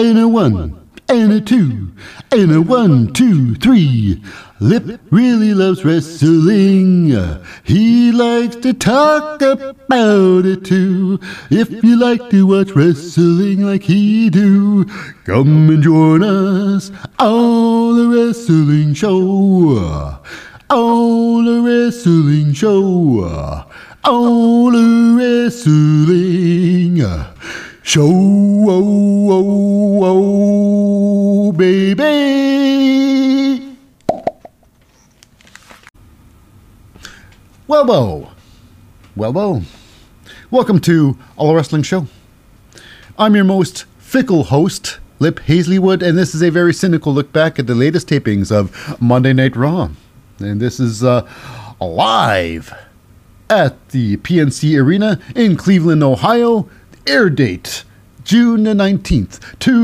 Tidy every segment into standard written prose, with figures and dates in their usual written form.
and a 1, and a 2, and a 1, 2, 3. Lip really loves wrestling. He likes to talk about it too. If you like to watch wrestling like he do, come and join us on the wrestling show. On the wrestling show. On the wrestling show. Oh, oh, oh, baby. Well, welcome to All the Wrestling Show. I'm your most fickle host, Lip Hazleywood, and this is a very cynical look back at the latest tapings of Monday Night Raw. And this is live at the PNC Arena in Cleveland, Ohio. Air date, June the 19th,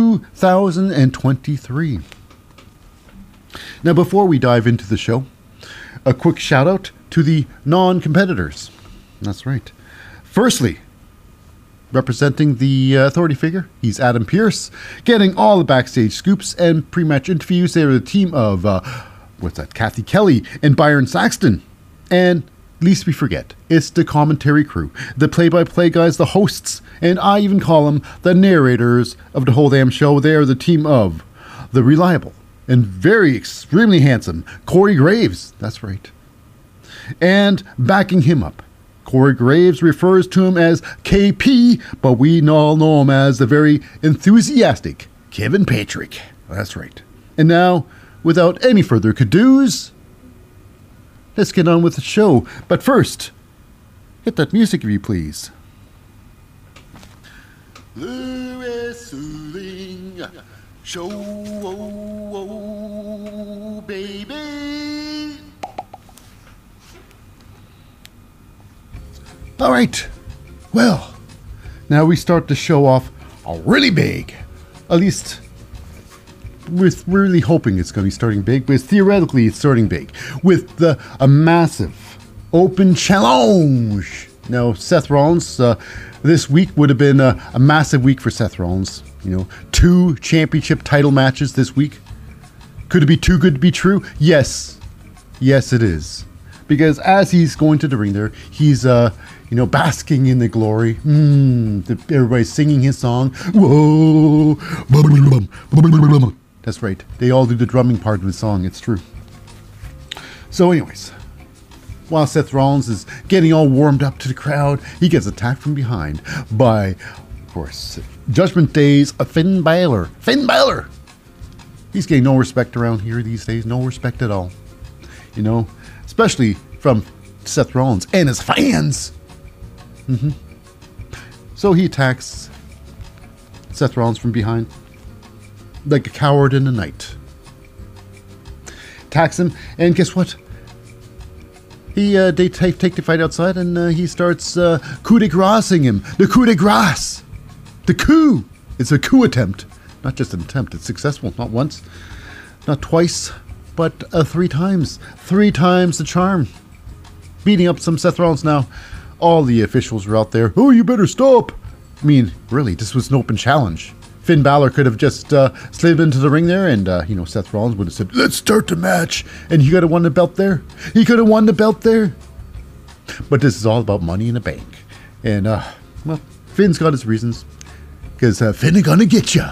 2023. Now, before we dive into the show, a quick shout out to the non-competitors. That's right. Firstly, representing the authority figure, he's Adam Pearce, getting all the backstage scoops and pre-match interviews. They are the team of, Kathy Kelly and Byron Saxton. And least we forget, it's the commentary crew, the play-by-play guys, the hosts, and I even call them the narrators of the whole damn show. They are the team of the reliable and very extremely handsome Corey Graves. That's right. And backing him up, Corey Graves refers to him as KP, but we all know him as the very enthusiastic Kevin Patrick. That's right. And now, without any further ado-s, let's get on with the show. But first, hit that music if you please. The Wrestling Show, baby. All right. Well, now we start the show off really big. At least we're really hoping it's going to be starting big, but theoretically it's starting big with a massive open challenge. Now, Seth Rollins, this week would have been a massive week for Seth Rollins. 2 championship title matches this week. Could it be too good to be true? Yes. Yes, it is. Because as he's going to the ring there, he's, basking in the glory. Everybody's singing his song. Whoa. That's right. They all do the drumming part of the song. It's true. So anyways, while Seth Rollins is getting all warmed up to the crowd, he gets attacked from behind by, of course, Judgment Day's Finn Balor. Finn Balor! He's getting no respect around here these days. No respect at all. Especially from Seth Rollins and his fans. So he attacks Seth Rollins from behind like a coward in the night. Attacks him, and guess what? They take the fight outside, and he starts coup de grace-ing him. The coup de grace! The coup! It's a coup attempt. Not just an attempt, it's successful. Not once, not twice, but 3 times. 3 times the charm. Beating up some Seth Rollins now. All the officials are out there. Oh, you better stop! I mean, really, this was an open challenge. Finn Balor could have just slid into the ring there, and, Seth Rollins would have said, let's start the match. And he could have won the belt there. He could have won the belt there. But this is all about Money in the Bank. And, Finn's got his reasons. Because Finn gonna get ya.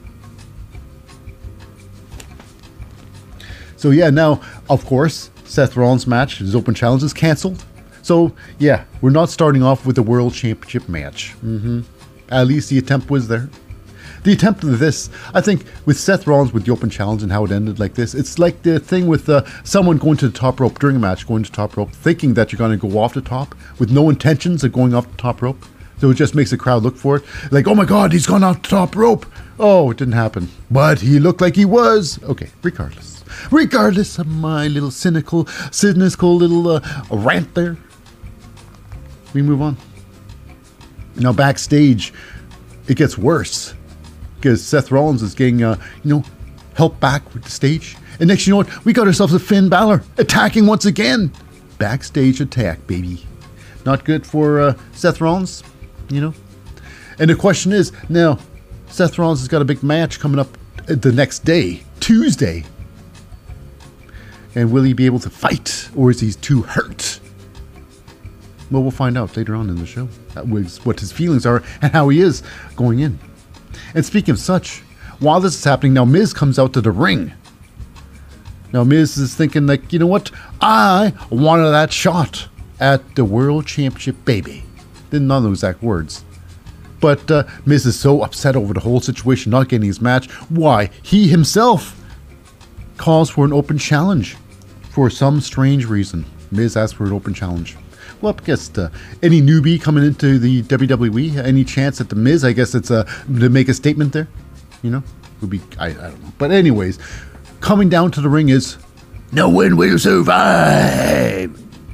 So, yeah, now, of course, Seth Rollins' match, his open challenge, is canceled. So, yeah, we're not starting off with a World Championship match. At least the attempt was there. The attempt of this, I think, with Seth Rollins with the open challenge and how it ended like this, it's like the thing with someone going to the top rope during a match, going to the top rope, thinking that you're going to go off the top with no intentions of going off the top rope. So it just makes the crowd look for it. Like, oh my God, he's gone off the top rope. Oh, it didn't happen. But he looked like he was. Okay, regardless. Regardless of my little cynical little rant there, we move on. Now, backstage, it gets worse. Because Seth Rollins is getting, helped back with the stage. And next, you know what? We got ourselves a Finn Balor attacking once again. Backstage attack, baby. Not good for Seth Rollins, And the question is, now, Seth Rollins has got a big match coming up the next day, Tuesday. And will he be able to fight, or is he too hurt? Well, we'll find out later on in the show what his feelings are and how he is going in. And speaking of such, while this is happening, now Miz comes out to the ring. Now Miz is thinking like, you know what? I wanted that shot at the World Championship, baby. Didn't know the exact words. But Miz is so upset over the whole situation, not getting his match. Why? He himself calls for an open challenge. For some strange reason, Miz asks for an open challenge. Well, I guess any newbie coming into the WWE, any chance at the Miz, I guess it's to make a statement there, you know, would be, I don't know. But anyways, coming down to the ring is, no one will survive.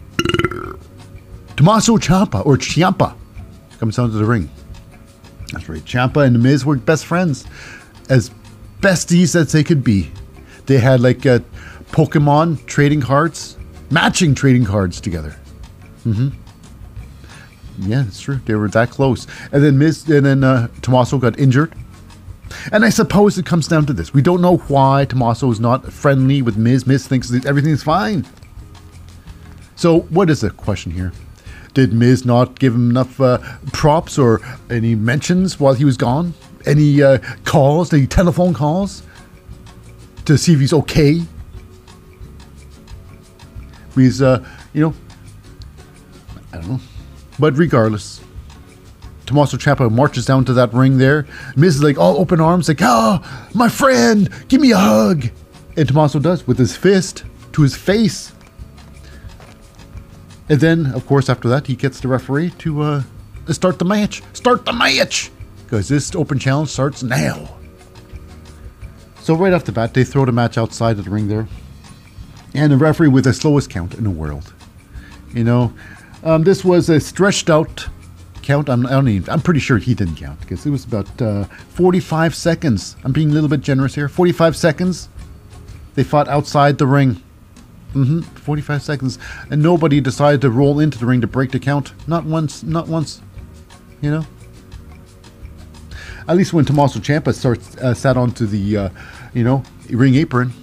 Tommaso Ciampa, or Ciampa, comes down to the ring. That's right, Ciampa and the Miz were best friends, as besties as they could be. They had like Pokemon trading cards, matching trading cards together. Yeah, it's true. They were that close. And then Tommaso got injured. And I suppose it comes down to this. We don't know why Tommaso is not friendly with Miz. Miz thinks that everything's fine. So what is the question here? Did Miz not give him enough props or any mentions while he was gone? Any calls, any telephone calls to see if he's okay? He's, I don't know. But regardless, Tommaso Ciampa marches down to that ring there. Miz is like all open arms, like, oh, my friend, give me a hug. And Tommaso does with his fist to his face. And then, of course, after that, he gets the referee to start the match. Start the match! Because this open challenge starts now. So right off the bat, they throw the match outside of the ring there. And the referee with the slowest count in the world. You know, this was a stretched out count. I'm pretty sure he didn't count because it was about 45 seconds. I'm being a little bit generous here. 45 seconds. They fought outside the ring. 45 seconds. And nobody decided to roll into the ring to break the count. Not once. Not once. You know? At least when Tommaso Ciampa sat onto the, ring apron.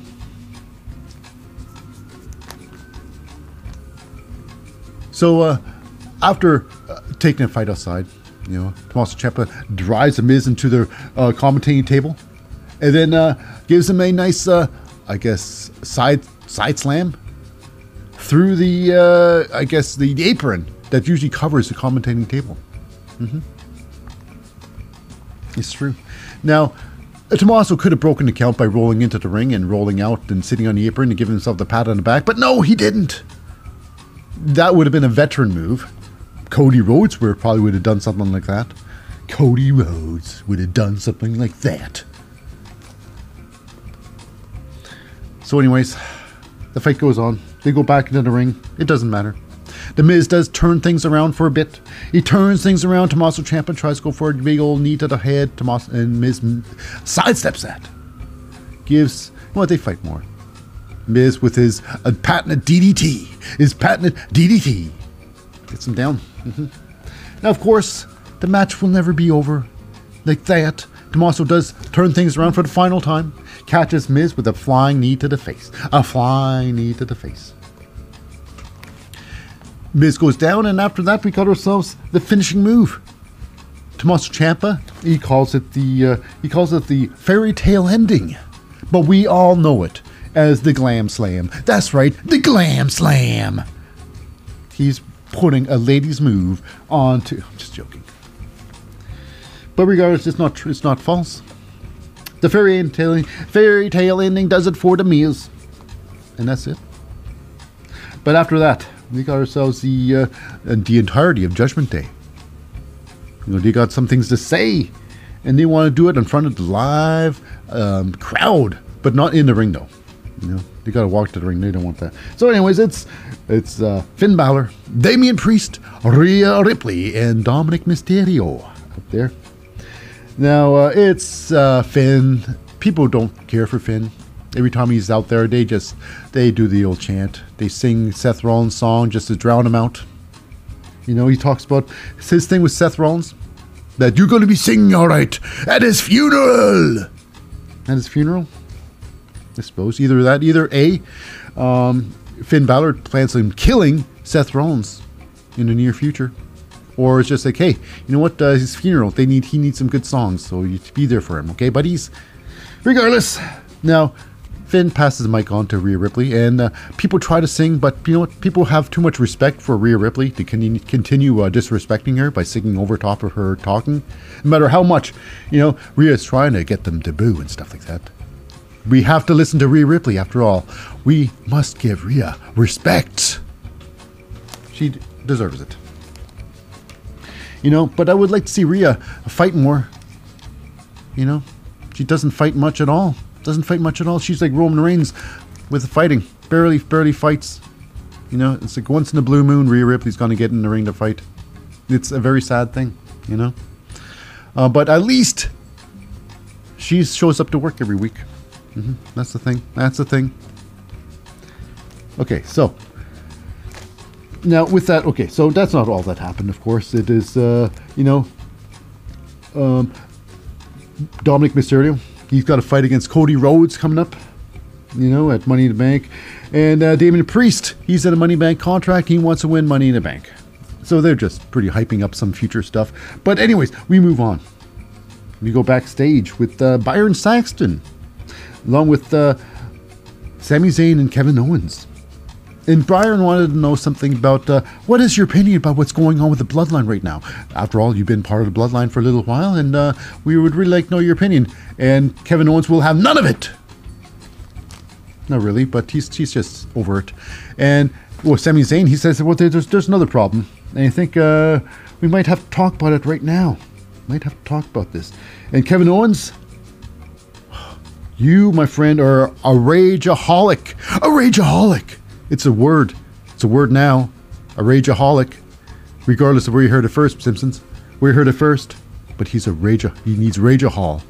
So, after taking a fight outside, Tommaso Ciampa drives the Miz into the commentating table, and then gives him a nice, side slam through the, the apron that usually covers the commentating table. It's true. Now, Tommaso could have broken the count by rolling into the ring and rolling out and sitting on the apron and giving himself the pat on the back, but no, he didn't. That would have been a veteran move. Cody Rhodes probably would have done something like that. Cody Rhodes would have done something like that. So anyways, the fight goes on. They go back into the ring. It doesn't matter. The Miz does turn things around for a bit. He turns things around. Tommaso Ciampa tries to go for a big old knee to the head. And Miz sidesteps that. They fight more. Miz with his patented DDT. His patented DDT. Gets him down. Now, of course, the match will never be over like that. Tommaso does turn things around for the final time. Catches Miz with a flying knee to the face. A flying knee to the face. Miz goes down, and after that, we got ourselves the finishing move. Tommaso Ciampa, he calls it the fairy tale ending, but we all know it as the Glam Slam. That's right, the Glam Slam. He's putting a lady's move onto. I'm just joking. But regardless, it's not false. The fairy tale ending does it for the Miz, and that's it. But after that, we got ourselves the entirety of Judgment Day. They got some things to say, and they want to do it in front of the live crowd, but not in the ring though. They got to walk to the ring. They don't want that. So, anyways, it's Finn Balor, Damian Priest, Rhea Ripley, and Dominic Mysterio up there. Now it's Finn. People don't care for Finn. Every time he's out there, they do the old chant. They sing Seth Rollins' song just to drown him out. He talks about his thing with Seth Rollins. that you're going to be singing all right at his funeral. At his funeral? I suppose. Either A, Finn Balor plans on killing Seth Rollins in the near future. Or it's just like, hey, you know what? His funeral, he needs some good songs, so you be there for him, okay, buddies? Regardless, now Finn passes the mic on to Rhea Ripley, and people try to sing, but you know what? People have too much respect for Rhea Ripley to continue disrespecting her by singing over top of her talking. No matter how much, Rhea's trying to get them to boo and stuff like that. We have to listen to Rhea Ripley, after all. We must give Rhea respect. She deserves it. But I would like to see Rhea fight more. She doesn't fight much at all. She's like Roman Reigns with the fighting. Barely fights. It's like once in a blue moon, Rhea Ripley's going to get in the ring to fight. It's a very sad thing, But at least she shows up to work every week. That's the thing. Okay, so now with that, so that's not all that happened, of course. It is, Dominic Mysterio. He's got a fight against Cody Rhodes coming up, at Money in the Bank. And Damian Priest, he's in a Money in the Bank contract. He wants to win Money in the Bank. So they're just pretty hyping up some future stuff. But anyways, we move on. We go backstage with Byron Saxton, along with Sami Zayn and Kevin Owens. And Byron wanted to know something about, what is your opinion about what's going on with the Bloodline right now? After all, you've been part of the Bloodline for a little while, and we would really like to know your opinion. And Kevin Owens will have none of it. Not really, but he's just over it. And Sami Zayn, he says, well, there's another problem. And I think we might have to talk about it right now. Might have to talk about this. And Kevin Owens, you, my friend, are a rageaholic. A rageaholic. It's a word. It's a word now. A rageaholic. Regardless of where you heard it first, Simpsons. Where you heard it first. But he's a he needs rageahol.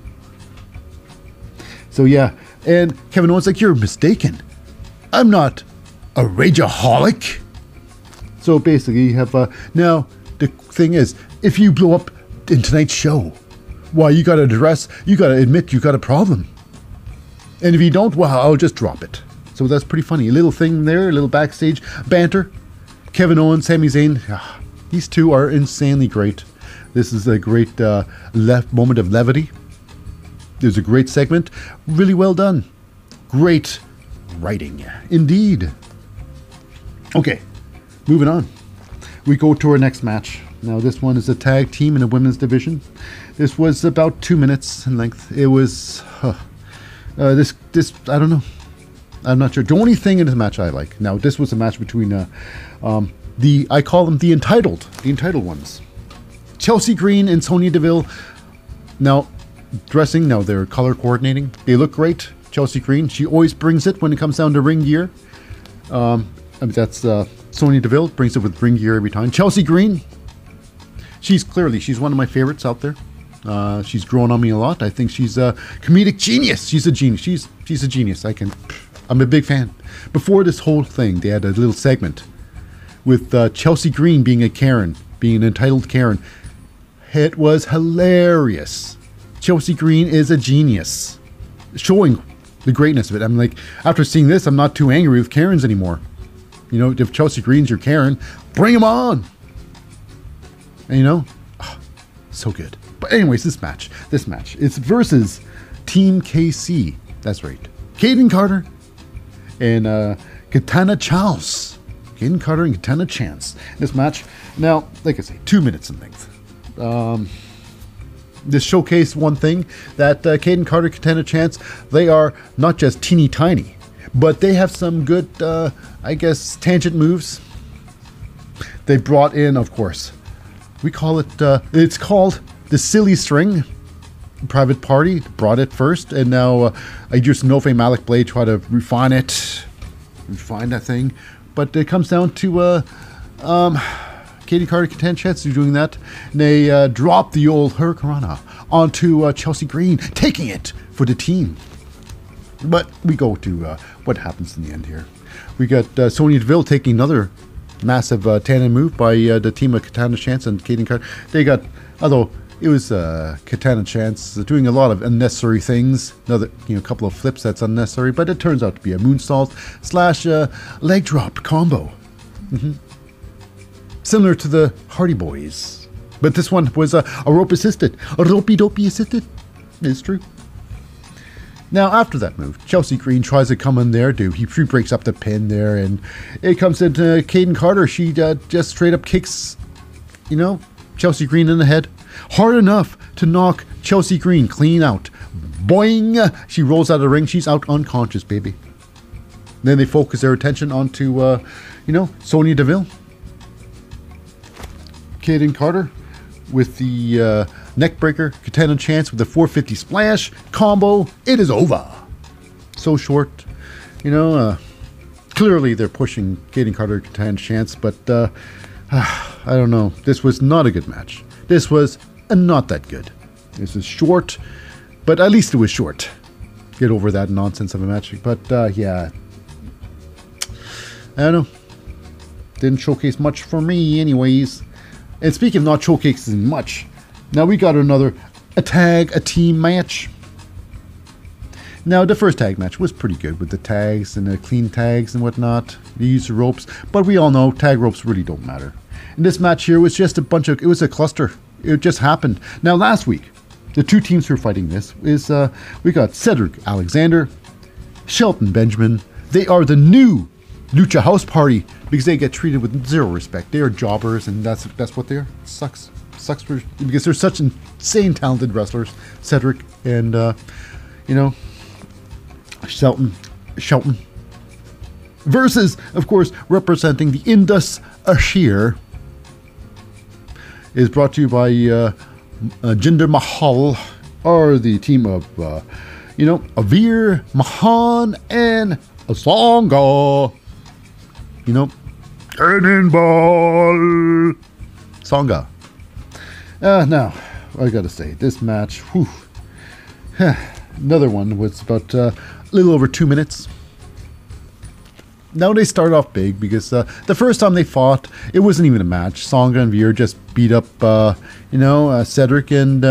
So yeah. And Kevin Owens like, you're mistaken. I'm not a rageaholic. So basically you have, now the thing is, if you blow up in tonight's show, why, you gotta admit you got a problem. And if you don't, well, I'll just drop it. So that's pretty funny. A little thing there, a little backstage banter. Kevin Owens, Sami Zayn, these two are insanely great. This is a great moment of levity. There's a great segment. Really well done. Great writing. Indeed. Okay, moving on. We go to our next match. Now this one is a tag team in a women's division. This was about 2 minutes in length. It was... this I don't know. I'm not sure. The only thing in this match I like. Now, this was a match between I call them the entitled ones. Chelsea Green and Sonya Deville. Now, dressing, now they're color coordinating. They look great. Chelsea Green, she always brings it when it comes down to ring gear. That's Sonya Deville, brings it with ring gear every time. Chelsea Green, she's one of my favorites out there. She's grown on me a lot. I think she's a comedic genius. She's a genius. She's a genius. I'm a big fan. Before this whole thing, they had a little segment with Chelsea Green being a Karen, being an entitled Karen. It was hilarious. Chelsea Green is a genius, showing the greatness of it. I'm like, after seeing this, I'm not too angry with Karens anymore. If Chelsea Green's your Karen, bring him on. And so good. But anyways, this match, it's versus Team KC. That's right. Kayden Carter and Katana Chance. Kayden Carter and Katana Chance. This match, now, like I say, 2 minutes in length. This showcased one thing, that Kayden Carter, Katana Chance, they are not just teeny tiny, but they have some good, tangent moves. They brought in, of course, we call it, it's called the Silly String. Private Party brought it first, and now Idris Nofe, Malik Blade try to refine that thing. But it comes down to Kayden Carter, Katana Chance doing that. And they drop the old Hurricanrana onto Chelsea Green, taking it for the team. But we go to what happens in the end here. We got Sonya Deville taking another massive tandem move by the team of Katana Chance and Kayden Carter. They got, although It was Katana Chance doing a lot of unnecessary things. Another, couple of flips that's unnecessary, but it turns out to be a moonsault slash leg drop combo. Similar to the Hardy Boys. But this one was a rope assisted. A ropey-dopey assisted. It's true. Now, after that move, Chelsea Green tries to come in there. She breaks up the pin there, and it comes into Kayden Carter. She just straight up kicks, Chelsea Green in the head. Hard enough to knock Chelsea Green clean out. Boing! She rolls out of the ring. She's out unconscious, baby. Then they focus their attention onto, Sonya Deville. Kayden Carter with the neckbreaker, Katana Chance with the 450 splash combo. It is over. So short, clearly they're pushing Kayden Carter, Katana Chance, but I don't know. This was not a good match. This was not that good. This is short, but at least it was short. Get over that nonsense of a match. But yeah, I don't know. Didn't showcase much for me, anyways. And speaking of not showcasing much, now we got a team match. Now, the first tag match was pretty good with the tags and the clean tags and whatnot. They used the ropes, but we all know tag ropes really don't matter. And this match here was just it was a cluster. It just happened. Now, last week, the two teams who were fighting this is, we got Cedric Alexander, Shelton Benjamin. They are the new Lucha House Party because they get treated with zero respect. They are jobbers, and that's what they are. Sucks because they're such insane talented wrestlers. Cedric and Shelton versus, of course, representing the Indus Ashir, is brought to you by Jinder Mahal, or the team of Avir, Mahan, and Sangha. Cannonball Sangha. Now, I gotta say, this match, whew, another one was about a little over 2 minutes. Now they start off big because the first time they fought, it wasn't even a match. Sangha and Veer just beat up, Cedric and,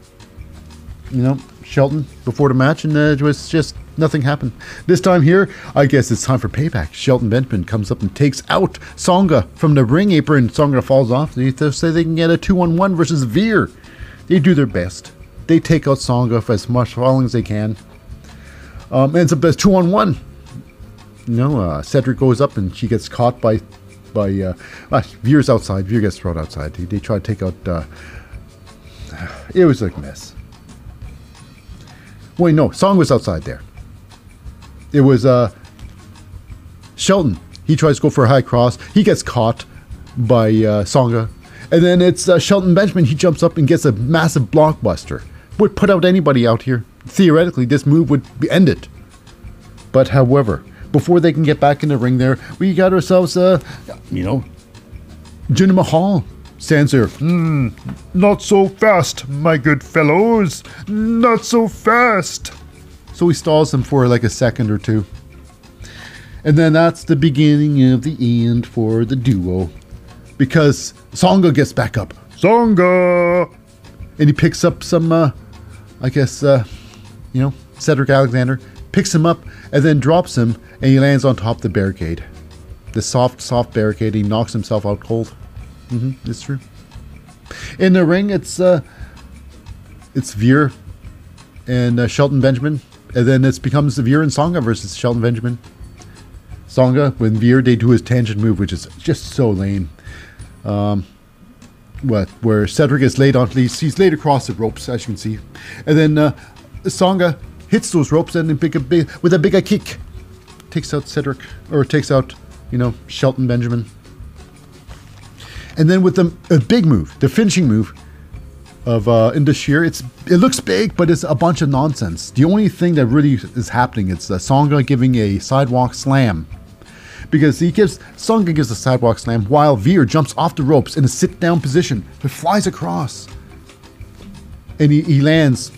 Shelton before the match, and it was just nothing happened. This time here, I guess it's time for payback. Shelton Benjamin comes up and takes out Sangha from the ring apron. Sangha falls off. They say they can get a 2-on-1 versus Veer. They do their best. They take out Sangha for as much falling as they can. And it's a best 2-on-1. Cedric goes up and she gets caught by Veer's outside. Veer gets thrown outside. They try to take out. It was like a mess. Wait, no, Song was outside there. It was Shelton. He tries to go for a high cross. He gets caught by Sangha. And then it's Shelton Benjamin. He jumps up and gets a massive blockbuster. Would put out anybody out here. Theoretically, this move would end it. But however, before they can get back in the ring there, we got ourselves, Jinder Mahal stands there. Not so fast, my good fellows. Not so fast. So he stalls them for like a second or two. And then that's the beginning of the end for the duo. Because Sangha gets back up. Sangha! And he picks up some, Cedric Alexander. Picks him up and then drops him. And he lands on top of the barricade. The soft barricade. He knocks himself out cold. It's true. In the ring, it's Veer and Shelton Benjamin. And then it becomes Veer and Sangha versus Shelton Benjamin. Sangha, when Veer, they do his tangent move, which is just so lame. Where Cedric is laid on, he's laid across the ropes, as you can see. And then Sangha hits those ropes and with a big kick takes out Cedric, or takes out, Shelton Benjamin. And then with the big move, the finishing move of Indus Sher, it looks big, but it's a bunch of nonsense. The only thing that really is happening is Sangha giving a sidewalk slam. Because Sangha gives a sidewalk slam while Veer jumps off the ropes in a sit-down position. He flies across. And he lands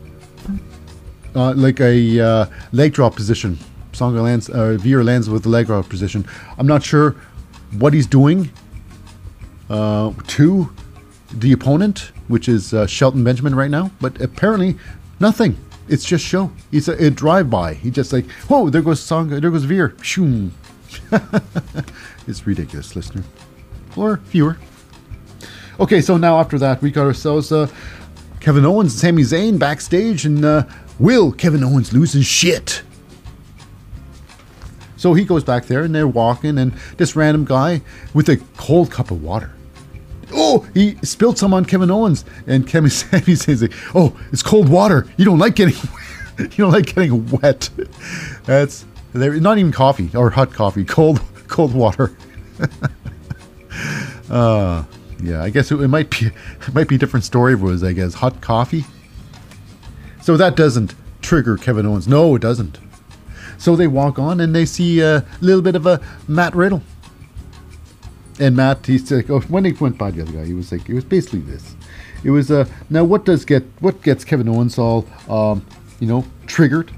like a leg drop position. Veer lands with the leg drop position. I'm not sure what he's doing to the opponent, which is Shelton Benjamin right now. But apparently, nothing. It's just show. It's a drive-by. He just like, whoa, there goes Song, there goes Veer. Shoom. It's ridiculous, listener. Or viewer. Okay, so now after that, we got ourselves Kevin Owens and Sami Zayn backstage, and will Kevin Owens lose his shit? So he goes back there, and they're walking, and this random guy with a cold cup of water. Oh, he spilled some on Kevin Owens, and Sami says, "Oh, it's cold water. You don't like getting, you don't like getting wet." That's not even coffee or hot coffee, cold water. Yeah, I guess it might be a different story if it was, I guess, hot coffee. So that doesn't trigger Kevin Owens. No, it doesn't. So they walk on and they see a little bit of a Matt Riddle. And Matt, he's like, oh, when he went by the other guy, he was like, it was basically this. It was now what gets Kevin Owens all triggered?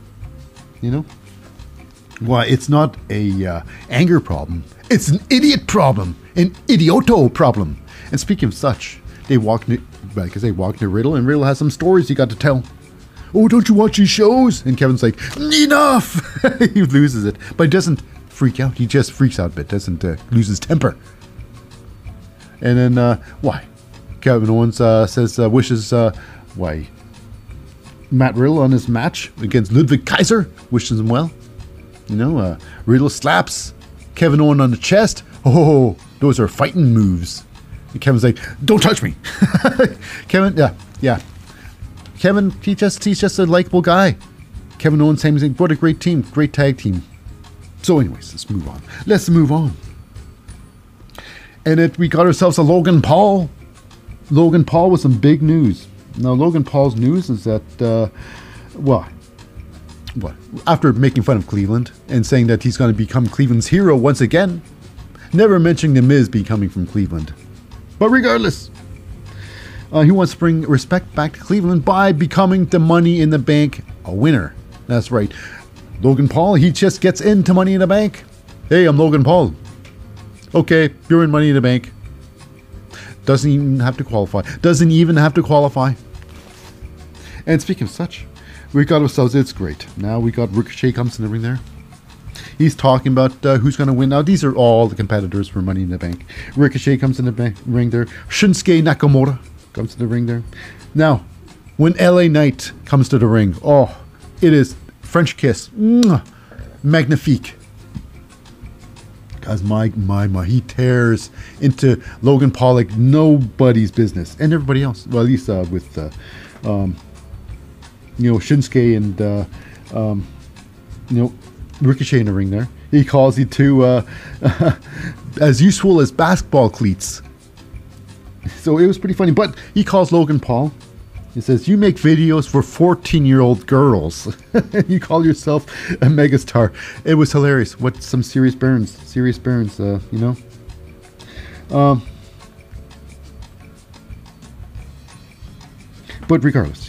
Why, it's not a anger problem. It's an idiot problem, an idioto problem. And speaking of such, they walk near Riddle, and Riddle has some stories he got to tell. Oh, don't you watch these shows? And Kevin's like, enough! He loses it, but he doesn't freak out. He just freaks out a bit, doesn't lose his temper. And then, why? Kevin Owens wishes Matt Riddle on his match against Ludwig Kaiser, wishes him well. Riddle slaps Kevin Owens on the chest. Oh, those are fighting moves. And Kevin's like, don't touch me. Kevin, yeah. Kevin, he's just a likable guy. Kevin Owens, Sami Zayn, what a great team, great tag team. So anyways, let's move on. And we got ourselves a Logan Paul. Logan Paul with some big news. Now, Logan Paul's news is that, after making fun of Cleveland and saying that he's going to become Cleveland's hero once again, never mentioning The Miz becoming from Cleveland. But regardless, he wants to bring respect back to Cleveland by becoming the Money in the Bank winner. That's right. Logan Paul, he just gets into Money in the Bank. Hey, I'm Logan Paul. Okay, you're in Money in the Bank. Doesn't even have to qualify. And speaking of such, we got ourselves, it's great. Now we got Ricochet comes in the ring there. He's talking about who's going to win. Now, these are all the competitors for Money in the Bank. Ricochet comes in the ring there. Shinsuke Nakamura comes to the ring there. Now, when LA Knight comes to the ring, oh, it is French kiss. Magnifique. Because my, he tears into Logan Paul like nobody's business. And everybody else. Well, at least with Shinsuke and Ricochet in the ring there. He calls the two as useful as basketball cleats. So it was pretty funny. But he calls Logan Paul. He says, you make videos for 14-year-old girls. You call yourself a megastar. It was hilarious. What some serious burns. But regardless,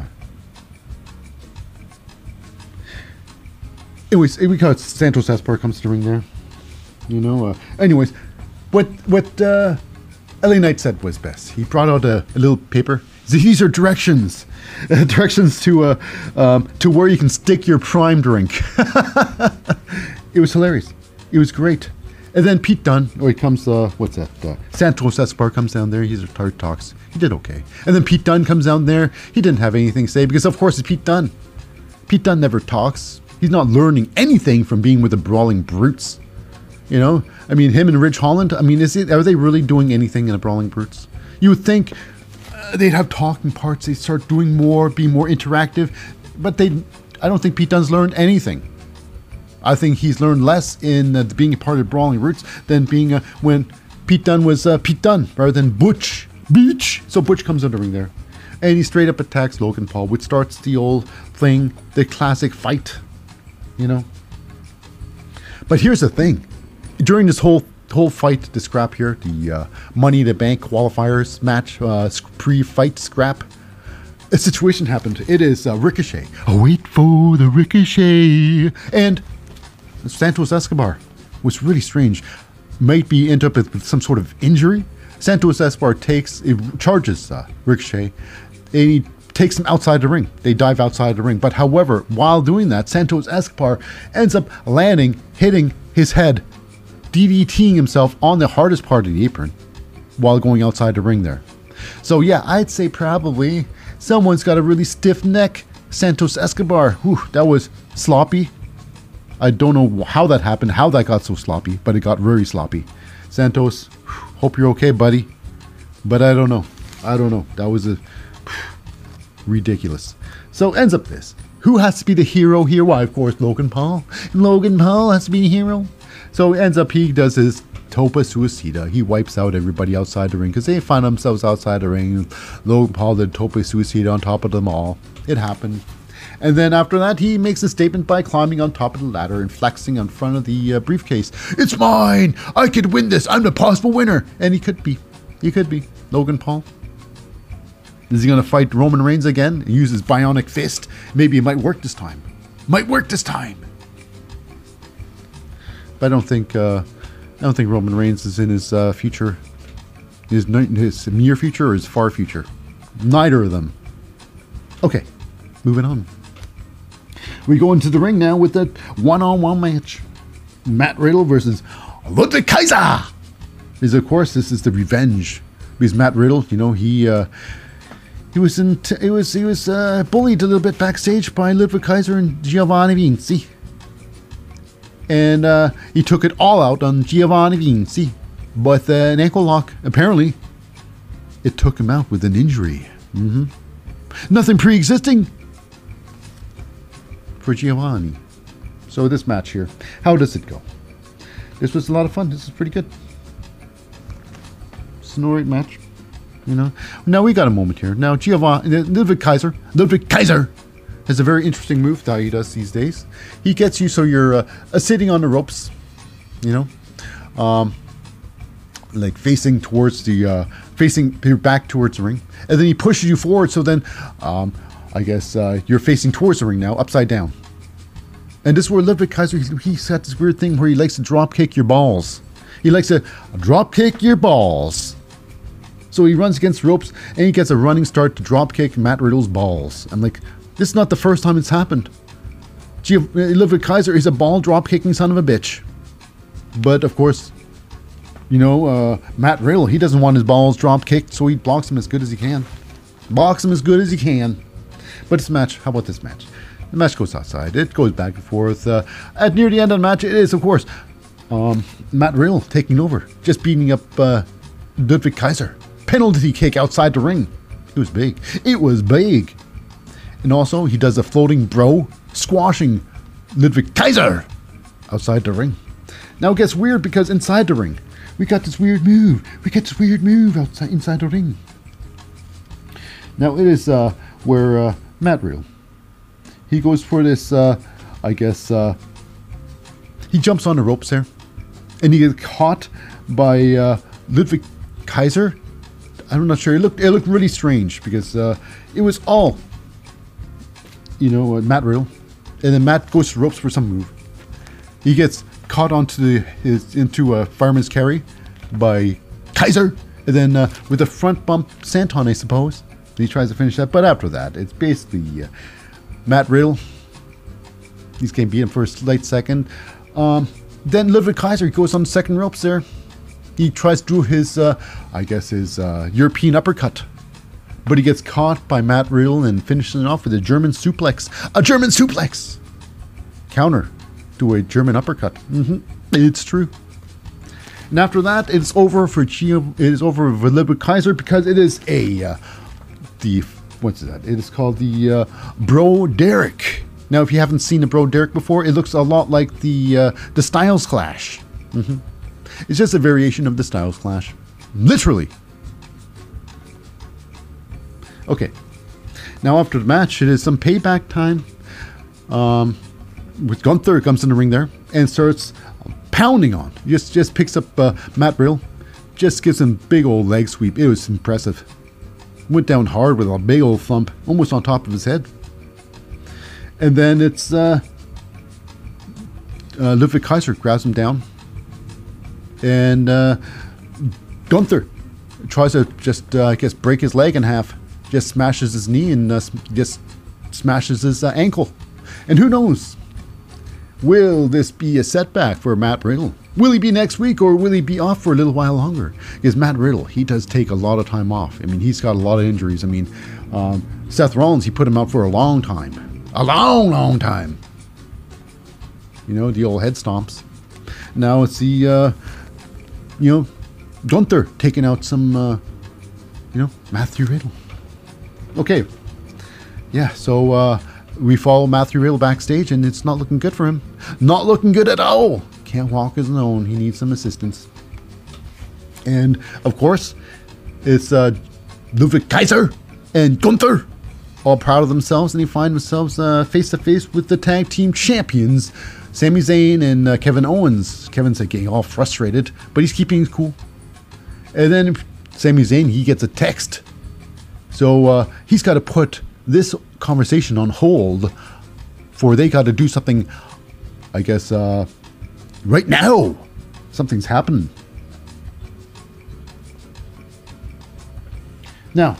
anyways, because Santos Escobar comes to the ring there. Anyways, what LA Knight said was best. He brought out a little paper. These are directions to where you can stick your prime drink. It was hilarious. It was great. And then Pete Dunne, he comes, Santos Escobar comes down there. He's retired, talks. He did okay. And then Pete Dunne comes down there. He didn't have anything to say because, of course, it's Pete Dunne. Pete Dunne never talks. He's not learning anything from being with the Brawling Brutes. Him and Ridge Holland, are they really doing anything in the Brawling Brutes? You would think they'd have talking parts, they'd start doing more, be more interactive, but I don't think Pete Dunne's learned anything. I think he's learned less in being a part of Brawling Brutes than being when Pete Dunne was Pete Dunne rather than Butch. So Butch comes in the ring there, and he straight up attacks Logan Paul, which starts the old thing, the classic fight, But here's the thing. During this whole fight, the scrap here, the Money in the Bank qualifiers match, pre-fight scrap, a situation happened. It is Ricochet. Wait for the Ricochet. And Santos Escobar was really strange. Might be end up with some sort of injury. Santos Escobar charges Ricochet, and he takes him outside the ring. They dive outside the ring. But however, while doing that, Santos Escobar ends up hitting his head, DDTing himself on the hardest part of the apron while going outside the ring there. So yeah, I'd say probably someone's got a really stiff neck. Santos Escobar. Whew, that was sloppy. I don't know how that happened, how that got so sloppy, but it got very sloppy. Santos, hope you're okay, buddy. But I don't know. That was ridiculous. So ends up this. Who has to be the hero here? Why, of course, Logan Paul. Logan Paul has to be the hero. So ends up he does his Tope Suicida. He wipes out everybody outside the ring because they find themselves outside the ring. Logan Paul did Tope Suicida on top of them all. It happened. And then after that, he makes a statement by climbing on top of the ladder and flexing in front of the briefcase. It's mine! I could win this! I'm the possible winner! And he could be. He could be. Logan Paul. Is he going to fight Roman Reigns again and use his bionic fist? Maybe it might work this time. Might work this time. But I don't think Roman Reigns is in his future. His near future or his far future. Neither of them. Okay, moving on. We go into the ring now with that one-on-one match. Matt Riddle versus Ludwig Kaiser. This is the revenge. Because Matt Riddle, you know, he was bullied a little bit backstage by Ludwig Kaiser and Giovanni Vinci. And he took it all out on Giovanni Vinci. But an ankle lock, apparently, it took him out with an injury. Nothing pre-existing for Giovanni. So this match here, how does it go? This was a lot of fun. This is pretty good. It's an alright match, you know. Now we got a moment here. Now Ludwig Kaiser has a very interesting move that he does these days. He gets you so you're sitting on the ropes, you know, like facing your back towards the ring, and then he pushes you forward. So then, I guess you're facing towards the ring now, upside down. And this is where Ludwig Kaiser, he's got this weird thing where he likes to drop kick your balls. He likes to drop kick your balls. So he runs against ropes and he gets a running start to drop kick Matt Riddle's balls. I'm like, this is not the first time it's happened. Ludwig Kaiser is a ball drop kicking son of a bitch. But of course, you know, Matt Riddle, he doesn't want his balls drop kicked, so he blocks him as good as he can. Blocks him as good as he can. But this match, how about this match? The match goes outside. It goes back and forth. At near the end of the match, it is, of course, Matt Riddle taking over. Just beating up Ludwig Kaiser. Penalty kick outside the ring. It was big. It was big. And also, he does a floating bro, squashing Ludwig Kaiser outside the ring. Now it gets weird because inside the ring, we got this weird move. Inside the ring. Now it is where Matt Riddle, he goes for this, he jumps on the ropes there, and he gets caught by Ludwig Kaiser. I'm not sure. It looked really strange because it was all, you know, Matt Riddle, and then Matt goes to ropes for some move. He gets caught into a fireman's carry by Kaiser, and then with a front bump senton, I suppose. He tries to finish that, but after that, it's basically Matt Riddle. He's going to beat him for a slight second. Then Ludwig Kaiser goes on the second ropes there. He tries to do his, his European uppercut. But he gets caught by Matt Riddle and finishes it off with a German suplex. A German suplex! Counter to a German uppercut. It's true. And after that, it's over for Ludwig Kaiser because it is what's that? It is called the Bro Derek. Now, if you haven't seen the Bro Derek before, it looks a lot like the Styles Clash. It's just a variation of the Styles Clash. Literally. Okay. Now, after the match, it is some payback time. With Gunther comes in the ring there and starts pounding on. Just picks up Matt Riddle. Just gives him big old leg sweep. It was impressive. Went down hard with a big old thump, almost on top of his head. And then it's Ludwig Kaiser grabs him down. And Gunther tries to just, I guess, break his leg in half. Just smashes his knee and just smashes his ankle. And who knows? Will this be a setback for Matt Riddle? Will he be next week, or will he be off for a little while longer? Because Matt Riddle, he does take a lot of time off. I mean, he's got a lot of injuries. I mean, Seth Rollins, he put him out for a long time. A long, long time. You know, the old head stomps. Now it's the, Gunther taking out some, Matthew Riddle. Okay. Yeah, so we follow Matthew Riddle backstage, and it's not looking good for him. Not looking good at all. Can't walk his own. He needs some assistance. And, of course, it's Ludwig Kaiser and Gunther, all proud of themselves, and they find themselves face-to-face with the tag team champions, Sami Zayn and Kevin Owens. Kevin's getting all frustrated, but he's keeping his cool. And then Sami Zayn, he gets a text. So he's got to put this conversation on hold, for they got to do something, I guess, right now. Something's happening. Now,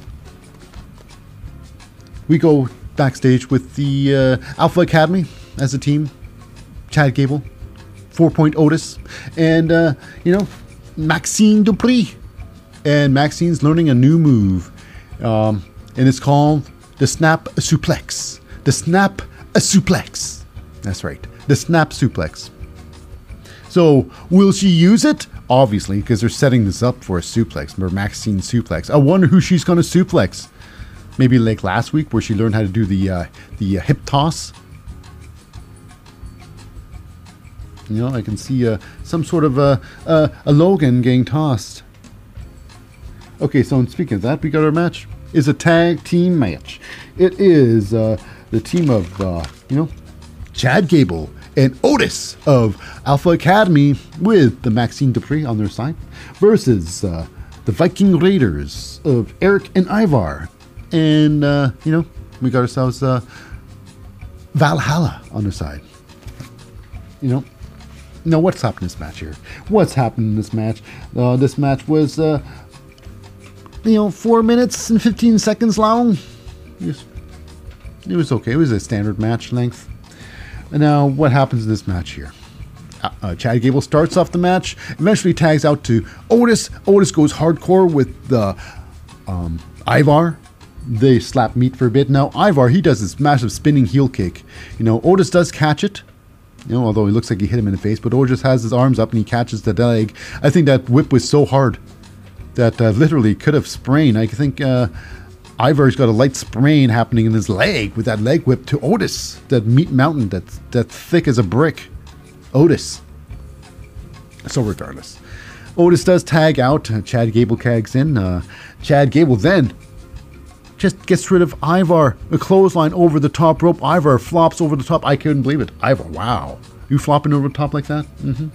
we go backstage with the Alpha Academy as a team. Chad Gable, 4-Point Otis, and, Maxine Dupree. And Maxine's learning a new move. And it's called the Snap Suplex. The Snap Suplex. That's right. The Snap Suplex. So, will she use it? Obviously, because they're setting this up for a suplex, or Maxine suplex. I wonder who she's going to suplex. Maybe like last week, where she learned how to do the hip toss. You know, I can see some sort of a Logan getting tossed. Okay, so speaking of that, we got our match. It's a tag team match. It is the team of, Chad Gable and Otis of Alpha Academy, with the Maxine Dupree on their side, versus the Viking Raiders of Eric and Ivar. And, we got ourselves Valhalla on their side. Now, what's happened in this match here? What's happened in this match? This match was, 4 minutes and 15 seconds long. It was okay. It was a standard match length. And now, what happens in this match here? Chad Gable starts off the match, eventually tags out to Otis. Otis goes hardcore with the Ivar. They slap meat for a bit. Now, Ivar, he does this massive spinning heel kick. Otis does catch it. Although it looks like he hit him in the face, but Otis has his arms up and he catches the leg. I think that whip was so hard that literally could have sprained. I think Ivar's got a light sprain happening in his leg with that leg whip to Otis. That meat mountain that's thick as a brick. Otis. So regardless, Otis does tag out. Chad Gable tags in. Chad Gable then just gets rid of Ivar. A clothesline over the top rope. Ivar flops over the top. I couldn't believe it. Ivar, wow. You flopping over the top like that? Mm-hmm.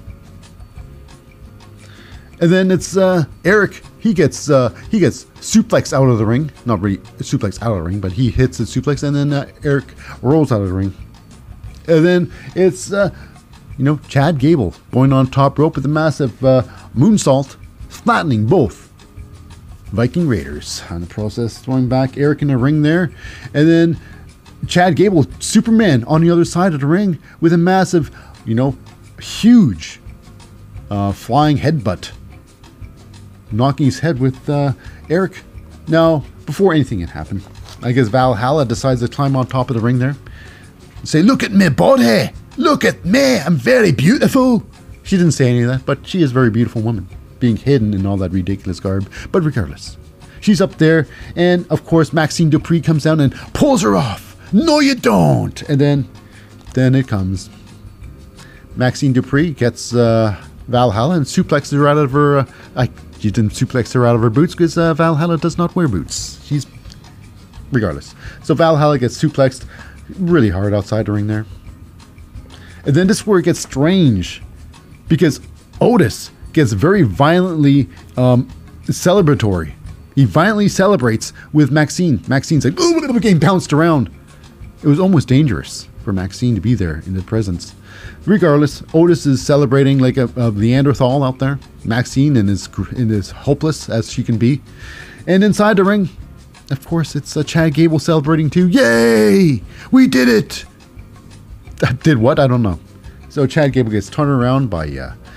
And then it's Eric. He gets suplex out of the ring. Not really suplex out of the ring, but he hits the suplex, and then Eric rolls out of the ring. And then it's Chad Gable going on top rope with a massive moonsault, flattening both Viking Raiders. On the process, throwing back Eric in the ring there. And then Chad Gable, Superman, on the other side of the ring with a massive, huge flying headbutt, knocking his head with Eric. Now, before anything had happened, I guess Valhalla decides to climb on top of the ring there and say, "Look at me body! Look at me! I'm very beautiful!" She didn't say any of that, but she is a very beautiful woman, being hidden in all that ridiculous garb. But regardless, she's up there, and of course Maxine Dupree comes down and pulls her off. "No, you don't!" And then it comes. Maxine Dupree gets Valhalla and suplexes her out of her. She didn't suplex her out of her boots because Valhalla does not wear boots. Regardless. So Valhalla gets suplexed really hard outside the ring there. And then this is where it gets strange, because Otis gets very violently celebratory. He violently celebrates with Maxine. Maxine's like, "Oh, getting bounced around." It was almost dangerous for Maxine to be there in the presence. Regardless, Otis is celebrating like a Neanderthal out there. Maxine is hopeless as she can be. And inside the ring, of course, it's Chad Gable celebrating too. Yay! We did it! Did what? I don't know. So Chad Gable gets turned around by,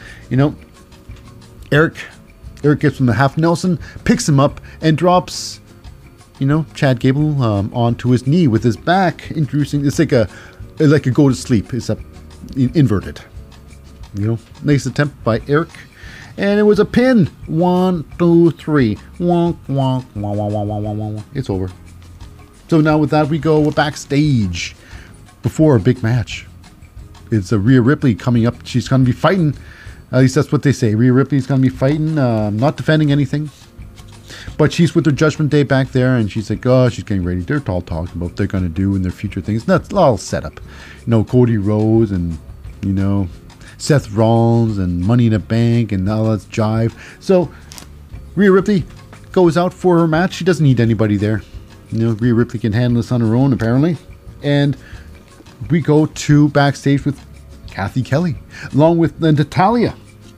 Eric. Eric gets him the half Nelson, picks him up, and drops, Chad Gable onto his knee with his back, introducing. It's like a go to sleep. It's inverted. Nice attempt by Eric, and it was a pin. 1, 2, 3. Wonk, wonk, wonk, wonk, wonk, wonk, wonk. It's over. So now with that, we go backstage before a big match. It's Rhea Ripley coming up. She's going to be fighting. At least that's what they say. Rhea Ripley's going to be fighting, not defending anything. But she's with her Judgment Day back there, and she's like, oh, she's getting ready. They're all talking about what they're going to do in their future things. That's all set up. Cody Rhodes and, Seth Rollins and Money in the Bank and all that jive. So Rhea Ripley goes out for her match. She doesn't need anybody there. Rhea Ripley can handle this on her own, apparently. And we go to backstage with Kathy Kelly, along with Natalya.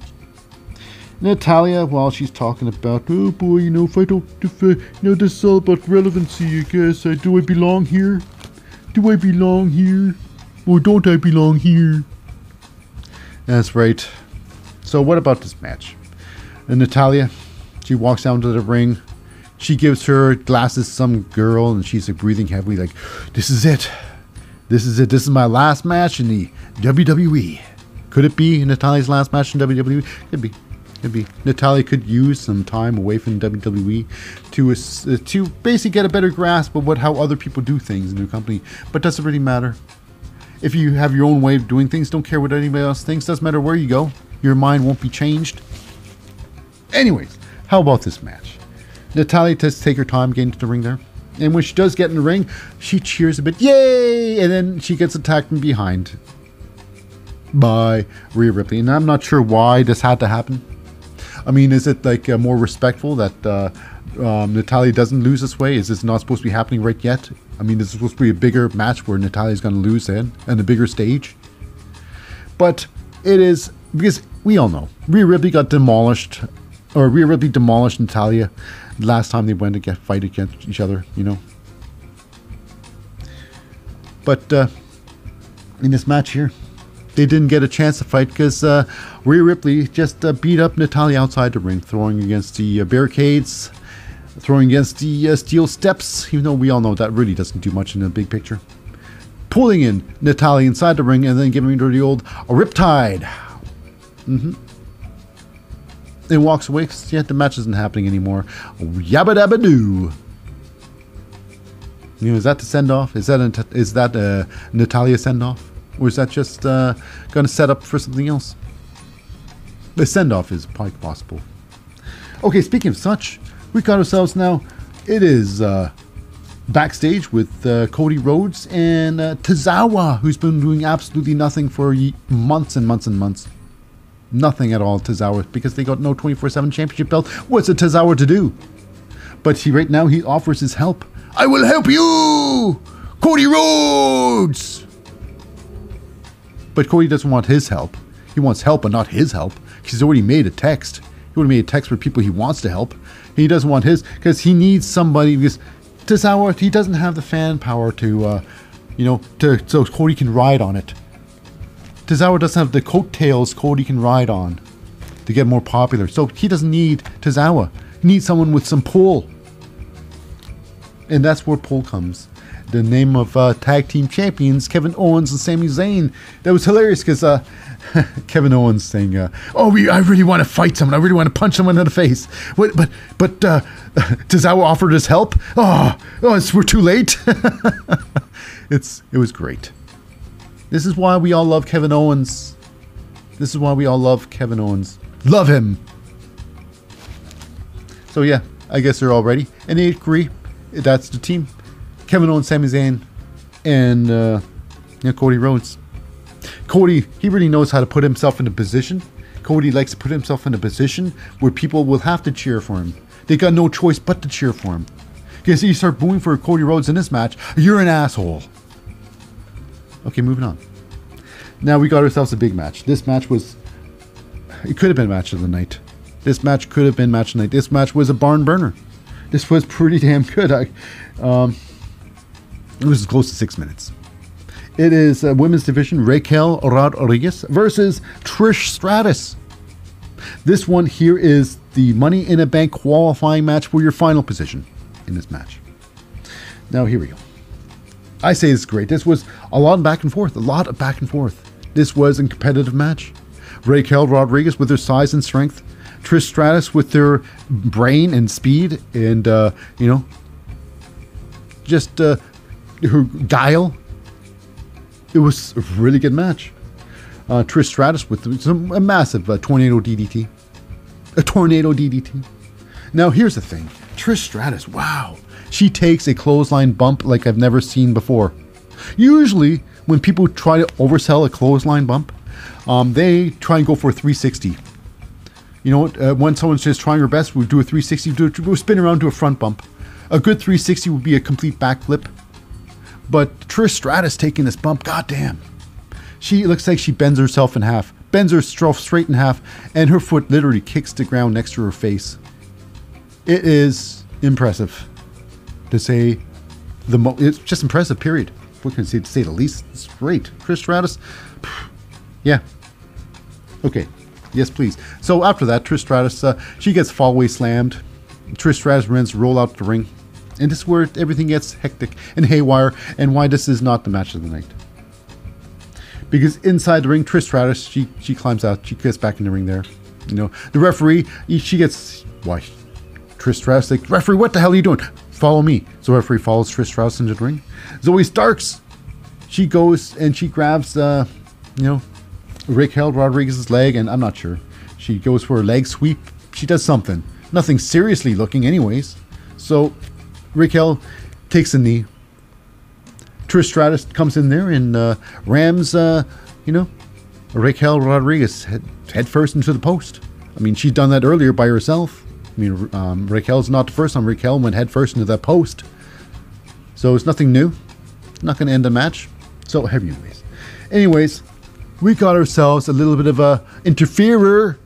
Natalya, while she's talking about, oh boy, if I don't, this is all about relevancy, I guess. Do I belong here? Do I belong here? Or don't I belong here? That's right. So what about this match? And Natalya, she walks down to the ring. She gives her glasses to some girl, and she's like breathing heavily, like, this is it. This is it. This is my last match in the WWE. Could it be Natalya's last match in WWE? Could be. Could be. Natalya could use some time away from WWE to basically get a better grasp of how other people do things in their company. But does it really matter? If you have your own way of doing things, don't care what anybody else thinks. Doesn't matter where you go. Your mind won't be changed. Anyways, how about this match? Natalya does take her time getting to the ring there. And when she does get in the ring, she cheers a bit. Yay! And then she gets attacked from behind by Rhea Ripley. And I'm not sure why this had to happen. I mean, is it like more respectful that Natalya doesn't lose this way? Is this not supposed to be happening right yet? I mean, this is supposed to be a bigger match where Natalya's going to lose then, and a bigger stage. But it is, because we all know, Rhea Ripley got demolished, or Rhea Ripley demolished Natalya last time they went to fight against each other, But in this match here, they didn't get a chance to fight because Rhea Ripley just beat up Natalya outside the ring, throwing against the barricades, throwing against the steel steps, even though we all know that really doesn't do much in the big picture. Pulling in Natalya inside the ring and then giving her the old Riptide. And walks away because the match isn't happening anymore. Yabba dabba doo. Is that the send off? Is that Natalya send off? Or is that just going to set up for something else? The send-off is probably possible. Okay, speaking of such, we got ourselves now, it is backstage with Cody Rhodes and Tozawa, who's been doing absolutely nothing for months and months and months. Nothing at all, Tozawa, because they got no 24/7 championship belt. What's a Tozawa to do? But right now he offers his help. I will help you, Cody Rhodes! But Cody doesn't want his help. He wants help, but not his help. He's already made a text. He already made a text for people he wants to help. He doesn't want his, because he needs somebody, because Tozawa, he doesn't have the fan power to, so Cody can ride on it. Tozawa doesn't have the coattails Cody can ride on to get more popular. So he doesn't need Tozawa. He needs someone with some pull. And that's where pull comes. The name of tag team champions, Kevin Owens and Sami Zayn. That was hilarious because Kevin Owens saying, I really want to fight someone. I really want to punch someone in the face. But Tozawa offered his help. We're too late. It was great. This is why we all love Kevin Owens. Love him. So yeah, I guess they're all ready. And they agree. That's the team. Kevin Owens, Sami Zayn, and Cody Rhodes. Cody, he really knows how to put himself in a position. Cody likes to put himself in a position where people will have to cheer for him. They got no choice but to cheer for him. Because you start booing for Cody Rhodes in this match, you're an asshole. Okay, moving on. Now we got ourselves a big match. This match was... It could have been match of the night. This match could have been match of the night. This match was a barn burner. This was pretty damn good. It was close to 6 minutes. It is women's division, Raquel Rodriguez versus Trish Stratus. This one here is the Money in a Bank qualifying match for your final position in this match. Now, here we go. I say it's great. This was a lot of back and forth. This was a competitive match. Raquel Rodriguez with her size and strength. Trish Stratus with their brain and speed and, just her guile. It was a really good match. Trish Stratus with a massive tornado DDT. A tornado DDT. Now, here's the thing. Trish Stratus, wow. She takes a clothesline bump like I've never seen before. Usually, when people try to oversell a clothesline bump, they try and go for a 360. You know what? When someone's just trying her best, we'll do a 360, we'll spin around to a front bump. A good 360 would be a complete backflip. But Trish Stratus taking this bump, goddamn. She looks like she bends herself in half. Bends herself straight in half, and her foot literally kicks the ground next to her face. It is impressive. To say it's just impressive, period. What can I say, to say the least? It's great. Trish Stratus, yeah. Okay, yes, please. So after that, Trish Stratus, she gets fallaway slammed. Trish Stratus runs roll out the ring. And this is where everything gets hectic and haywire, and why this is not the match of the night. Because inside the ring, Trish Stratus, she climbs out, she gets back in the ring there. You know, the referee, she gets, why? Trish Stratus, like, referee, what the hell are you doing? Follow me. So the referee follows Trish Stratus into the ring. Zoe Starks, she goes and she grabs, Raquel Rodriguez's leg, and I'm not sure. She goes for a leg sweep. She does something. Nothing seriously looking anyways. So Raquel takes a knee. Trish Stratus comes in there and rams, Raquel Rodriguez head first into the post. I mean, she's done that earlier by herself. I mean, Raquel's not the first time Raquel went head first into that post. So it's nothing new. Not going to end the match. So, anyways, we got ourselves a little bit of a interferer.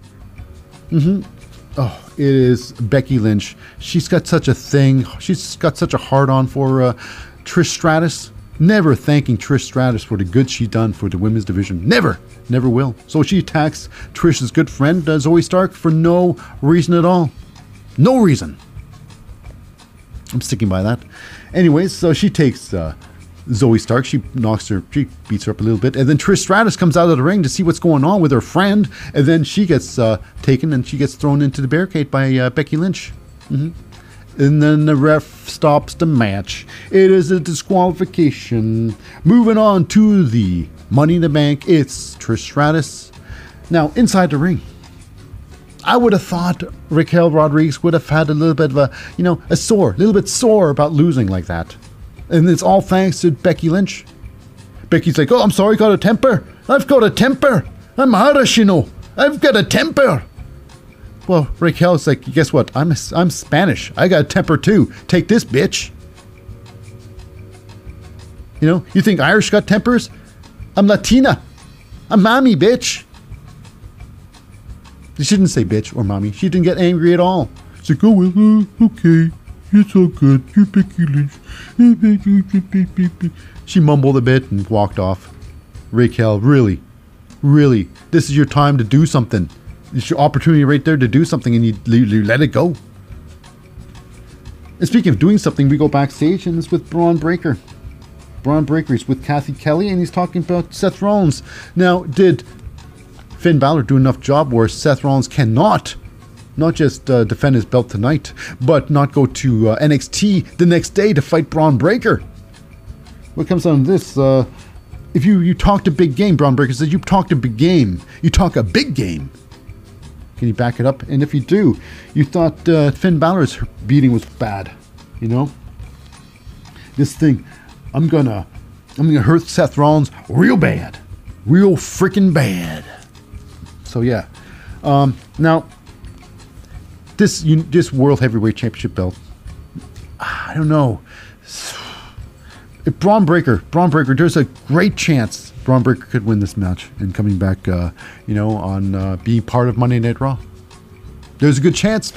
Oh, it is Becky Lynch. She's got such a thing. She's got such a hard-on for Trish Stratus. Never thanking Trish Stratus for the good she done for the women's division. Never. Never will. So she attacks Trish's good friend, Zoe Stark, for no reason at all. No reason. I'm sticking by that. Anyways, so she takes Zoe Stark. She beats her up a little bit. And then Trish Stratus comes out of the ring to see what's going on with her friend. And then she gets taken and she gets thrown into the barricade by Becky Lynch. And then the ref stops the match. It is a disqualification. Moving on to the Money in the Bank. It's Trish Stratus. Now, inside the ring, I would have thought Raquel Rodriguez would have had a little bit of a little bit sore about losing like that. And it's all thanks to Becky Lynch. Becky's like, oh, I'm sorry, got a temper. I've got a temper. I'm Irish, I've got a temper. Well, Raquel's like, guess what? I'm Spanish. I got a temper too. Take this, bitch. You think Irish got tempers? I'm Latina. I'm mommy, bitch. She didn't say bitch or mommy. She didn't get angry at all. She's like, oh, well, okay. It's all good. You're Becky Lynch. She mumbled a bit and walked off. Raquel, really, this is your time to do something. It's your opportunity right there to do something, and you let it go. And speaking of doing something, we go backstage, and it's with Braun Breaker. Braun Breaker is with Kathy Kelly, and he's talking about Seth Rollins. Now, did Finn Balor do enough job where Seth Rollins cannot not just defend his belt tonight, but not go to NXT the next day to fight Braun Breaker? What comes on this? If you talked a big game, Braun Breaker says, you talked a big game. You talk a big game. Can you back it up? And if you do, you thought Finn Balor's beating was bad. This thing, I'm gonna hurt Seth Rollins real bad. Real freaking bad. So yeah. Now, this World Heavyweight Championship belt, I don't know. if Braun Breaker, there's a great chance Braun Breaker could win this match and coming back, on being part of Monday Night Raw. There's a good chance,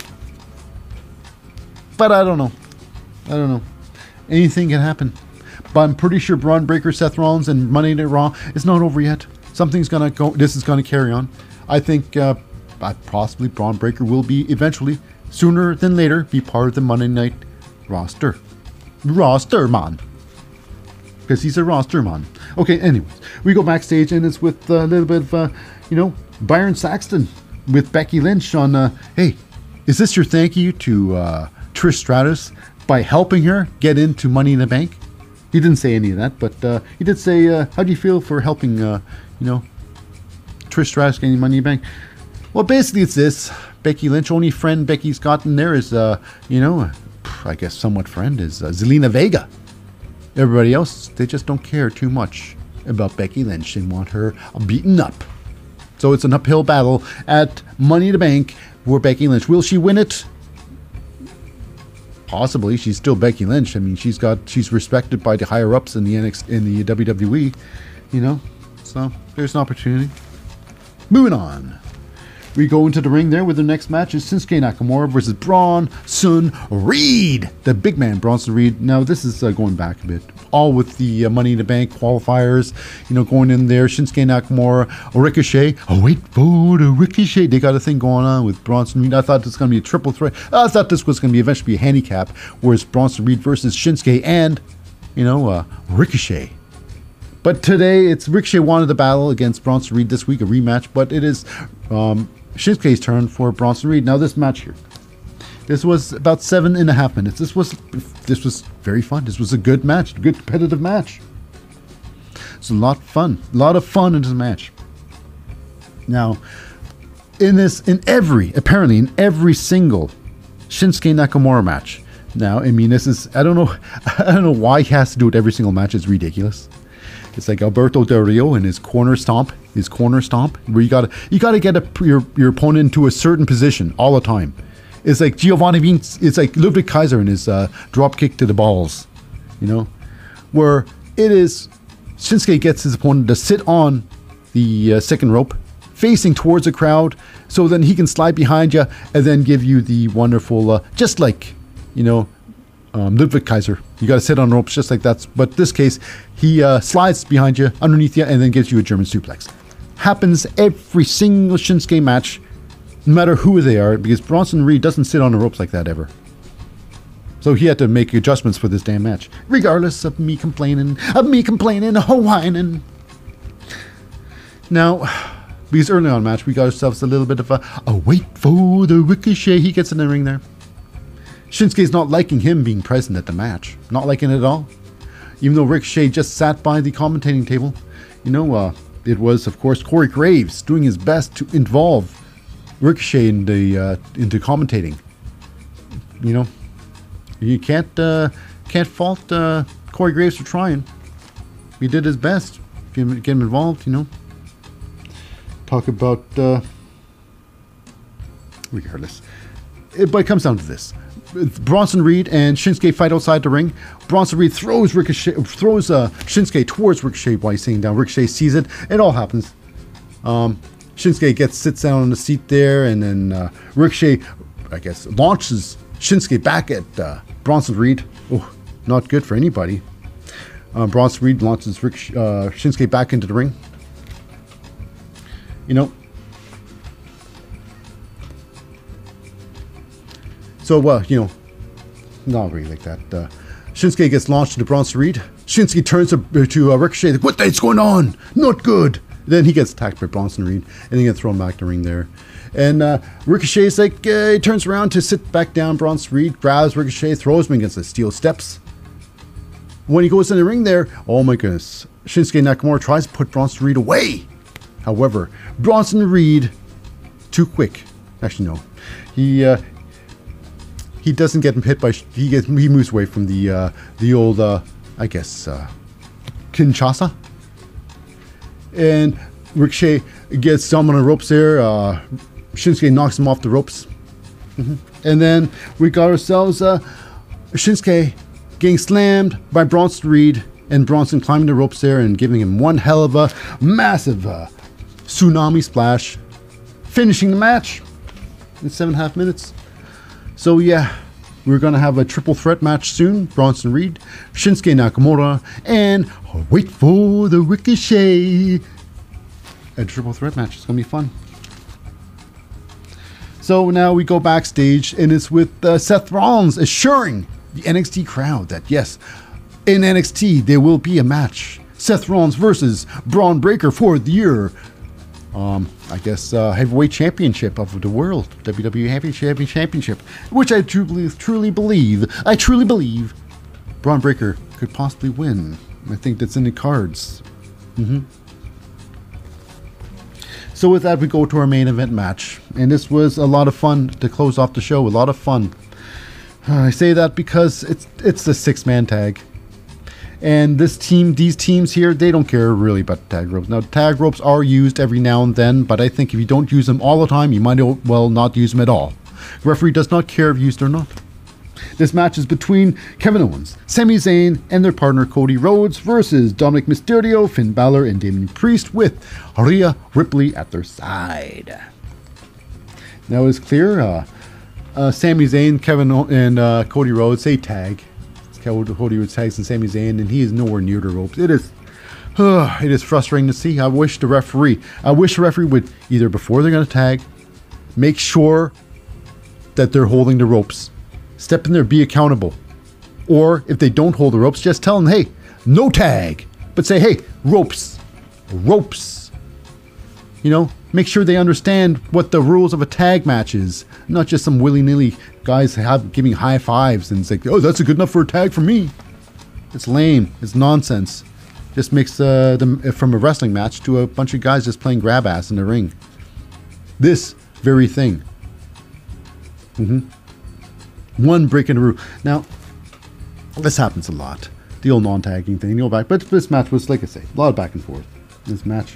but I don't know. Anything can happen. But I'm pretty sure Braun Breaker, Seth Rollins, and Monday Night Raw is not over yet. Something's gonna go. This is gonna carry on. I think possibly Braun Breaker will be eventually, sooner than later, be part of the Monday Night roster. Man. Because he's a roster man. Okay, anyways, we go backstage and it's with a little bit of, Byron Saxton with Becky Lynch on, hey, is this your thank you to Trish Stratus by helping her get into Money in the Bank? He didn't say any of that, but he did say, how do you feel for helping, Trish Stratus getting Money in the Bank? Well, basically it's this. Becky Lynch, only friend Becky's gotten there is, I guess somewhat friend is Zelina Vega. Everybody else, they just don't care too much about Becky Lynch and want her beaten up. So it's an uphill battle at Money in the Bank for Becky Lynch. Will she win it? Possibly. She's still Becky Lynch. I mean, she's respected by the higher ups in the WWE, So there's an opportunity. Moving on. We go into the ring there with the next match is Shinsuke Nakamura versus Bronson Reed. The big man, Bronson Reed. Now, this is going back a bit. All with the Money in the Bank qualifiers, going in there. Shinsuke Nakamura, Ricochet. Oh, wait for the Ricochet. They got a thing going on with Bronson Reed. I thought this was going to be a triple threat. I thought this was going to be eventually a handicap, whereas Bronson Reed versus Shinsuke and, Ricochet. But today, it's Ricochet wanted the battle against Bronson Reed this week, a rematch, but it is Shinsuke's turn for Bronson Reed. Now this match here, this was about 7.5 minutes. This was very fun. This was a good match, a good competitive match. It's a lot of fun in this match. Now, in every single Shinsuke Nakamura match. Now, I mean, this is I don't know why he has to do it every single match. It's ridiculous. It's like Alberto Del Rio and his corner stomp, where you gotta get your opponent into a certain position all the time. It's like it's like Ludwig Kaiser and his drop kick to the balls, where it is Shinsuke gets his opponent to sit on the second rope, facing towards the crowd, so then he can slide behind you and then give you the wonderful, just like, Ludwig Kaiser. You got to sit on ropes just like that. But this case, he slides behind you, underneath you, and then gives you a German suplex. Happens every single Shinsuke match, no matter who they are, because Bronson Reed doesn't sit on the ropes like that ever. So he had to make adjustments for this damn match, regardless of me complaining, whining. Now, because early on in the match, we got ourselves a little bit of a wait for the Ricochet. He gets in the ring there. Shinsuke's not liking him being present at the match. Not liking it at all. Even though Ricochet just sat by the commentating table. It was, of course, Corey Graves doing his best to involve Ricochet into commentating. You can't fault Corey Graves for trying. He did his best. Get him involved, Talk about... regardless. But it comes down to this. Bronson Reed and Shinsuke fight outside the ring. Bronson Reed throws Shinsuke towards Ricochet while he's sitting down. Ricochet sees it. It all happens. Shinsuke sits down on the seat there, and then Ricochet, I guess, launches Shinsuke back at Bronson Reed. Oh, not good for anybody. Bronson Reed launches Shinsuke back into the ring. So, not really like that. Shinsuke gets launched into Bronson Reed. Shinsuke turns to Ricochet. Like, what's going on? Not good. Then he gets attacked by Bronson Reed, and he gets thrown back to the ring there. And Ricochet's like, he turns around to sit back down. Bronson Reed grabs Ricochet, throws him against the steel steps. When he goes in the ring there, oh my goodness, Shinsuke Nakamura tries to put Bronson Reed away. However, Bronson Reed, too quick. Actually, no. He doesn't get hit by... He moves away from the old, Kinshasa. And Ricochet gets some on the ropes there. Shinsuke knocks him off the ropes. And then we got ourselves Shinsuke getting slammed by Bronson Reed And Bronson climbing the ropes there and giving him one hell of a massive tsunami splash, finishing the match in 7.5 minutes. So yeah, we're going to have a triple threat match soon. Bronson Reed, Shinsuke Nakamura, and wait for the Ricochet. A triple threat match. It's going to be fun. So now we go backstage, and it's with Seth Rollins assuring the NXT crowd that yes, in NXT there will be a match. Seth Rollins versus Braun Breaker for the year, heavyweight championship of the world, WWE Heavyweight Championship, which I truly believe Braun Breaker could possibly win. I think that's in the cards. So with that, we go to our main event match, and this was a lot of fun to close off the show. A lot of fun. I say that because it's the 6-man tag, and these teams here, they don't care really about tag ropes. Now, tag ropes are used every now and then, but I think if you don't use them all the time, you might well not use them at all. The referee does not care if used or not. This match is between Kevin Owens, Sami Zayn, and their partner Cody Rhodes versus Dominic Mysterio, Finn Balor, and Damian Priest with Rhea Ripley at their side. Now it's clear, Sami Zayn, and Cody Rhodes, they tag. Cody Rhodes tags and Sami Zayn, and he is nowhere near the ropes. It is frustrating to see. I wish the referee would either, before they're going to tag, make sure that they're holding the ropes. Step in there, be accountable. Or if they don't hold the ropes, just tell them, hey, no tag. But say, hey, ropes. You know, make sure they understand what the rules of a tag match is. Not just some willy-nilly guys giving high fives and it's like, oh, that's good enough for a tag for me. It's lame. It's nonsense. Just makes them from a wrestling match to a bunch of guys just playing grab ass in the ring. This very thing. One break in the rule. Now, this happens a lot. The old non-tagging thing, you go back. But this match was, like I say, a lot of back and forth. This match.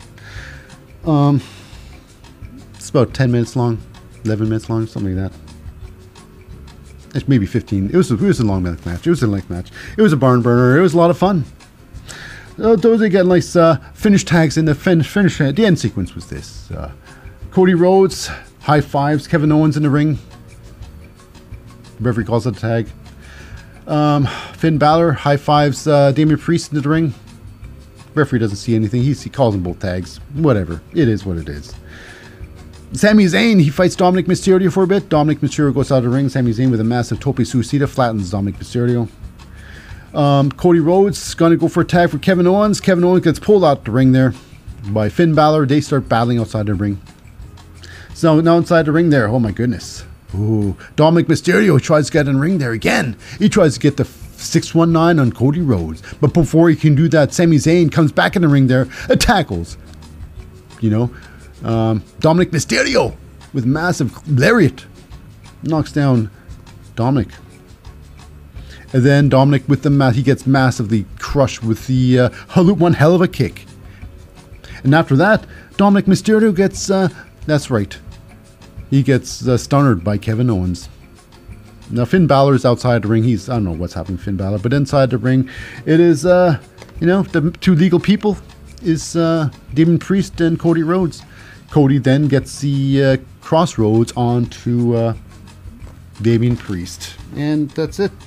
It's about 10 minutes long, 11 minutes long, something like that. It's maybe 15. It was a long match. It was a length match. It was a barn burner. It was a lot of fun. Those are getting nice finish tags in the finish. The end sequence was this. Cody Rhodes, high fives, Kevin Owens in the ring. The referee calls it a tag. Finn Balor, high fives, Damian Priest in the ring. Referee doesn't see anything. He calls them both tags. Whatever. It is what it is. Sami Zayn, he fights Dominic Mysterio for a bit. Dominic Mysterio goes out of the ring. Sami Zayn with a massive tope suicida flattens Dominic Mysterio. Cody Rhodes going to go for a tag for Kevin Owens. Kevin Owens gets pulled out the ring there by Finn Balor. They start battling outside the ring. So now inside the ring there, oh my goodness. Ooh, Dominic Mysterio tries to get in the ring there again. He tries to get the 619 on Cody Rhodes. But before he can do that, Sami Zayn comes back in the ring there, tackles. You know, Dominic Mysterio with massive lariat knocks down Dominic. And then Dominic with the he gets massively crushed with the one hell of a kick. And after that, Dominic Mysterio gets, that's right, he gets stunned by Kevin Owens. Now Finn Balor is outside the ring. I don't know what's happening to Finn Balor, but inside the ring, it is, the two legal people is Damian Priest and Cody Rhodes. Cody then gets the crossroads onto Damian Priest. And that's it.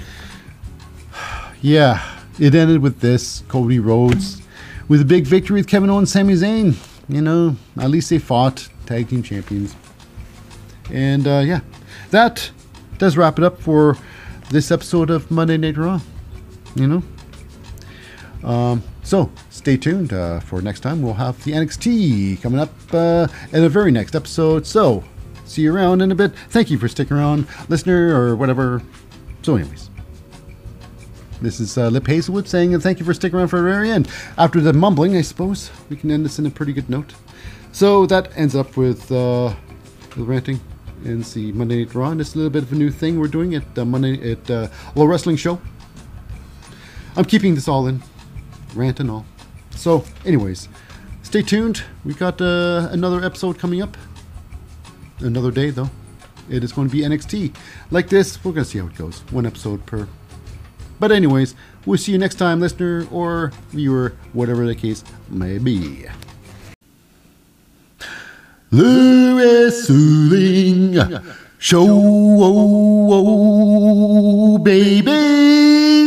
Yeah, it ended with this. Cody Rhodes with a big victory with Kevin Owens and Sami Zayn. You know, at least they fought tag team champions. And yeah, that does wrap it up for this episode of Monday Night Raw. You know, so stay tuned for next time. We'll have the NXT coming up in the very next episode. So see you around in a bit. Thank you for sticking around, listener or whatever. So anyways, this is Lip Hazelwood saying thank you for sticking around for the very end. After the mumbling, I suppose we can end this in a pretty good note. So that ends up with the ranting and the Monday Night Raw. And it's a little bit of a new thing we're doing at Monday at Low Wrestling Show. I'm keeping this all in, rant and all. So, anyways, stay tuned. We got another episode coming up. Another day though. It is going to be NXT. Like this, we're going to see how it goes. One episode per But anyways, we'll see you next time, listener or viewer, whatever the case may be. Lewis Suling Show, baby.